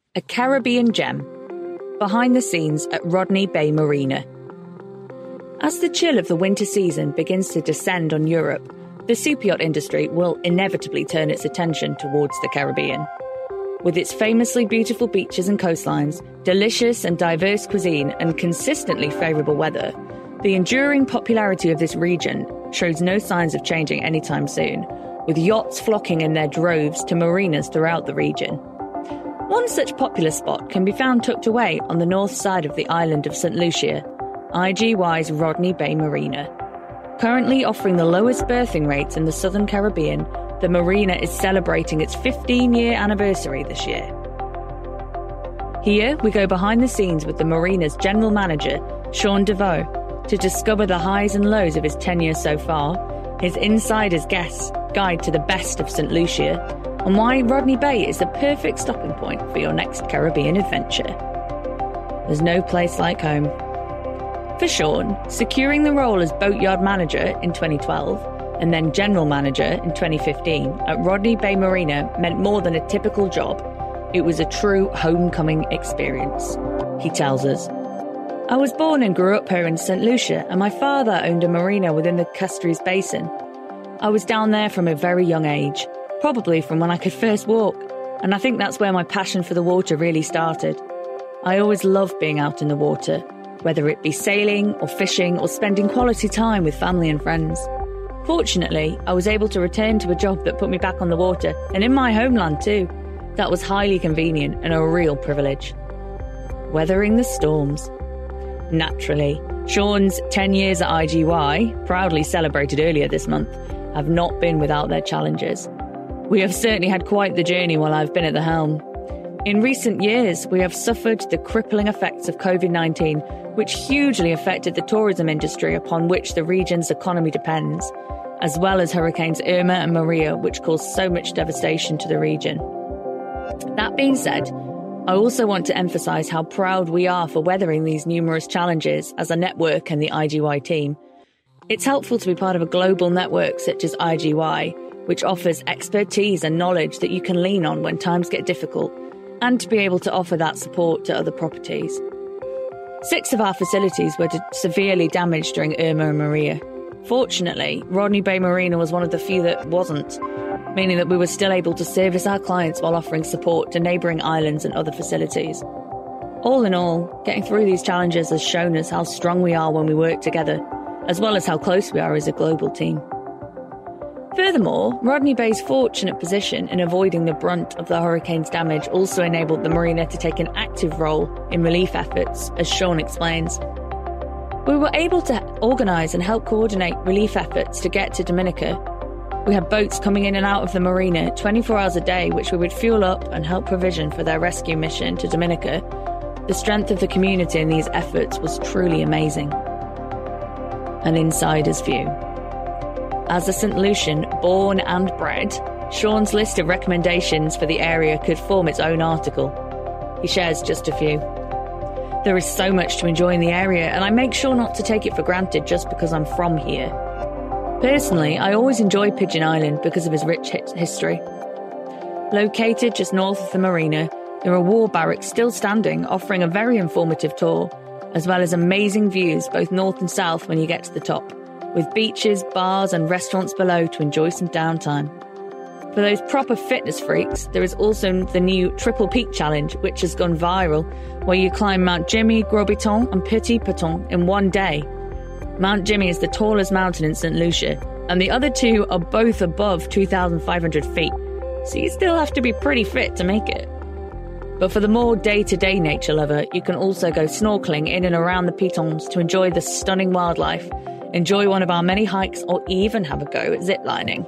a Caribbean gem, behind the scenes at Rodney Bay Marina. As the chill of the winter season begins to descend on Europe, the superyacht industry will inevitably turn its attention towards the Caribbean. With its famously beautiful beaches and coastlines, delicious and diverse cuisine, and consistently favourable weather, the enduring popularity of this region shows no signs of changing anytime soon, with yachts flocking in their droves to marinas throughout the region. One such popular spot can be found tucked away on the north side of the island of St. Lucia, IGY's Rodney Bay Marina. Currently offering the lowest berthing rates in the Southern Caribbean, the marina is celebrating its 15-year anniversary this year. Here, we go behind the scenes with the marina's general manager, Sean DeVoe, to discover the highs and lows of his tenure so far, his insider's guide to the best of St. Lucia, and why Rodney Bay is the perfect stopping point for your next Caribbean adventure. There's no place like home. For Sean, securing the role as boatyard manager in 2012 and then general manager in 2015 at Rodney Bay Marina meant more than a typical job. It was a true homecoming experience, he tells us. I was born and grew up here in St. Lucia, and my father owned a marina within the Castries Basin. I was down there from a very young age, probably from when I could first walk, and I think that's where my passion for the water really started. I always loved being out in the water, whether it be sailing or fishing or spending quality time with family and friends. Fortunately, I was able to return to a job that put me back on the water, and in my homeland too. That was highly convenient and a real privilege. Weathering the storms. Naturally, Sean's 10 years at IGY, proudly celebrated earlier this month, have not been without their challenges. We have certainly had quite the journey while I've been at the helm. In recent years, we have suffered the crippling effects of COVID-19, which hugely affected the tourism industry upon which the region's economy depends, as well as Hurricanes Irma and Maria, which caused so much devastation to the region. That being said, I also want to emphasise how proud we are for weathering these numerous challenges as a network and the IGY team. It's helpful to be part of a global network such as IGY, which offers expertise and knowledge that you can lean on when times get difficult, and to be able to offer that support to other properties. 6 of our facilities were severely damaged during Irma and Maria. Fortunately, Rodney Bay Marina was one of the few that wasn't, meaning that we were still able to service our clients while offering support to neighbouring islands and other facilities. All in all, getting through these challenges has shown us how strong we are when we work together, as well as how close we are as a global team. Furthermore, Rodney Bay's fortunate position in avoiding the brunt of the hurricane's damage also enabled the marina to take an active role in relief efforts, as Sean explains. We were able to organise and help coordinate relief efforts to get to Dominica. We had boats coming in and out of the marina 24 hours a day, which we would fuel up and help provision for their rescue mission to Dominica. The strength of the community in these efforts was truly amazing. An insider's view. As a St. Lucian, born and bred, Sean's list of recommendations for the area could form its own article. He shares just a few. There is so much to enjoy in the area, and I make sure not to take it for granted just because I'm from here. Personally, I always enjoy Pigeon Island because of its rich history. Located just north of the marina, there are war barracks still standing, offering a very informative tour, as well as amazing views both north and south when you get to the top, with beaches, bars and restaurants below to enjoy some downtime. For those proper fitness freaks, there is also the new Triple Peak Challenge, which has gone viral, where you climb Mount Jimmy, Gros Piton and Petit Piton in one day. Mount Jimmy is the tallest mountain in St. Lucia, and the other two are both above 2,500 feet, so you still have to be pretty fit to make it. But for the more day-to-day nature lover, you can also go snorkeling in and around the pitons to enjoy the stunning wildlife, enjoy one of our many hikes, or even have a go at ziplining.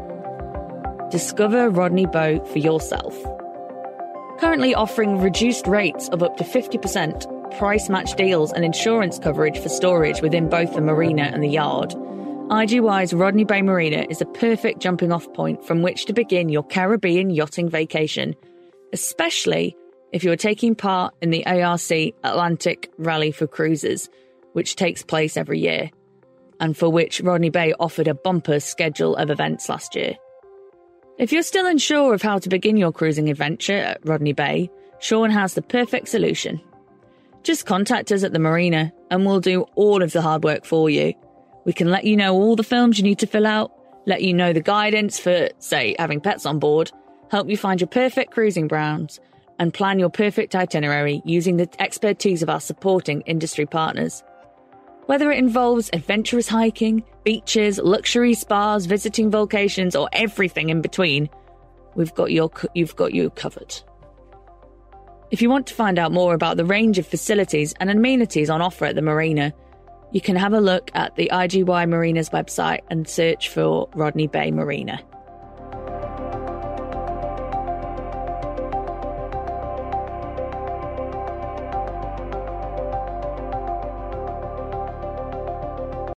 Discover Rodney Bay for yourself. Currently offering reduced rates of up to 50%, price match deals and insurance coverage for storage within both the marina and the yard, IGY's Rodney Bay Marina is a perfect jumping off point from which to begin your Caribbean yachting vacation, especially if you're taking part in the ARC Atlantic Rally for Cruises, which takes place every year, and for which Rodney Bay offered a bumper schedule of events last year. If you're still unsure of how to begin your cruising adventure at Rodney Bay, Sean has the perfect solution. Just contact us at the Marina and we'll do all of the hard work for you. We can let you know all the films you need to fill out, let you know the guidance for, say, having pets on board, help you find your perfect cruising grounds, and plan your perfect itinerary using the expertise of our supporting industry partners. Whether it involves adventurous hiking, beaches, luxury spas, visiting vocations, or everything in between, you've got you covered. If you want to find out more about the range of facilities and amenities on offer at the Marina, you can have a look at the IGY Marinas website and search for Rodney Bay Marina.